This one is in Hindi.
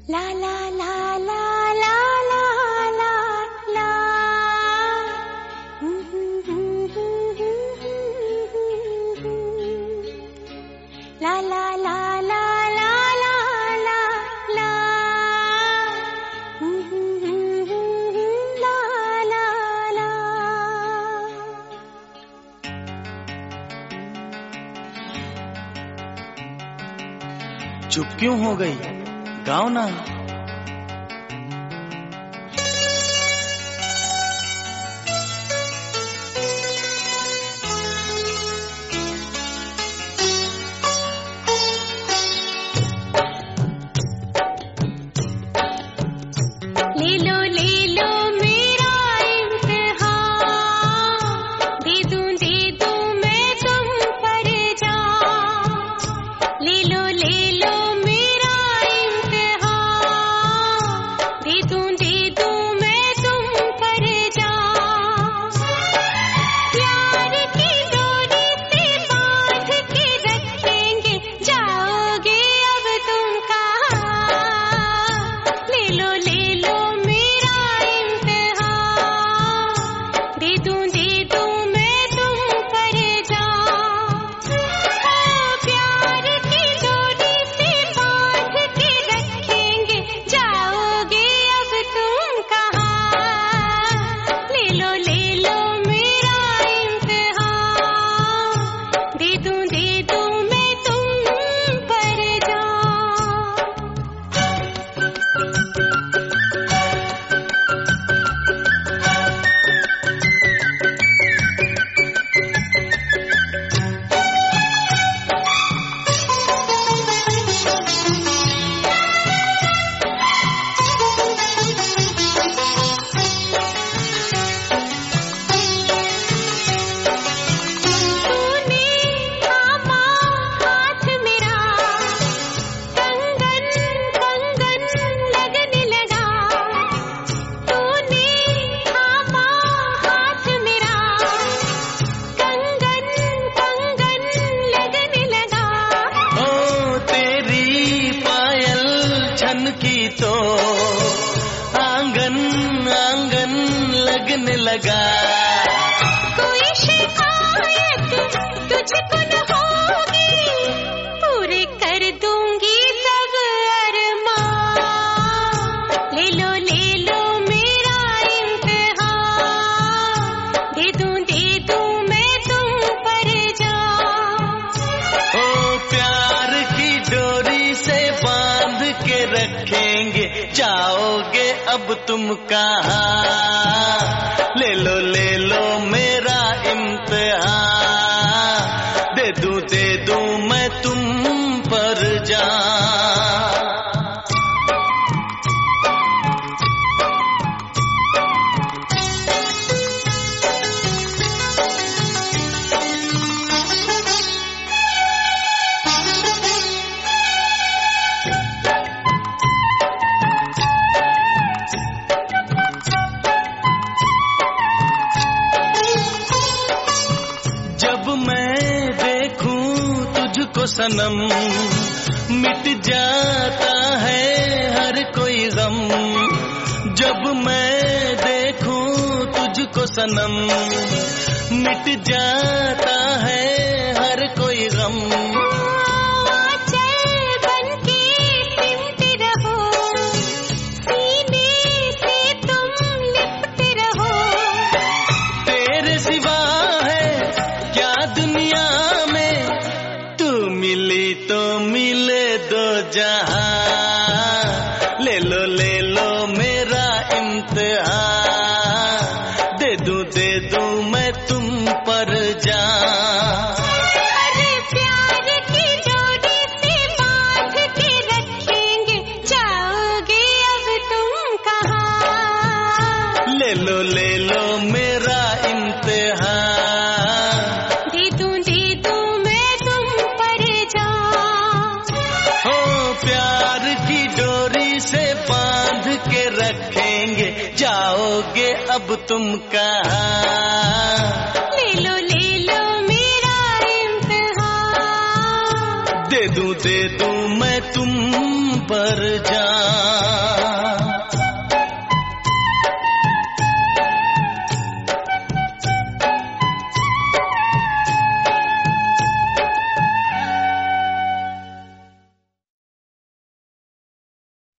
ला ला ला ला ला ला ला ला ला ला ला ला ला ला ला ला ला ला। चुप क्यों हो गई? गाओ ना। ले लो मेरा इम्तिहान, दे दूं मैं तुम पर जान। ले लो मेरा इम्तिहान, दे दूं मैं तुम पर जान। प्यार की डोरी से बांध के रखेंगे, जाओगे अब तुम कहाँ। ले लो मेरा इम्तिहान, दे दूं मैं तुम पर जान। प्यार की डोरी से बांध के रखेंगे, जाओगे अब तुम कहाँ। ले लो मेरा इम्तिहान, दे दूं मैं तुम पर जान। तूने थामा हाथ मेरा, कंगन कंगन लगने लगा। तूने थामा हाथ मेरा, कंगन कंगन लगने लगा। ओ तेरी पायल छनकी तो आंगन आंगन लगने लगा। कोई शिकायत तुझको न होगी, पूरे कर दूंगी सब अरमान। ले लो मेरा इम्तिहान, दे दूं मैं तुम पर जान। ओ प्यार की डोरी से बांध के रखेंगे, जाओगे अब तुम कहाँ। ले लो मेरा इम्तिहान, दे दूं मैं तुम पर जान। जब मैं देखूं तुझको सनम, मिट जाता है हर कोई गम। जब मैं देखूं तुझको सनम, मिट जाता है हर कोई गम। आंचल बनके सिमटे रहो, सीने से तुम लिपटे रहो। तेरे सिवा है क्या दुनिया में, तू मिली तो मिले दो जहां। ले लो मेरा इम्तिहान, दे दूं मैं तुम पर जान। अरे प्यार की डोरी से बांध के रखेंगे, जाओगे अब तुम कहाँ। ले लो मेरा इम्तिहान, दे दूं मैं तुम पर जान। हो प्यार की डोरी से बांध के रखेंगे, जाओगे अब तुम कहाँ। ले लो मेरा इम्तिहान, दे दूं मैं तुम पर जान।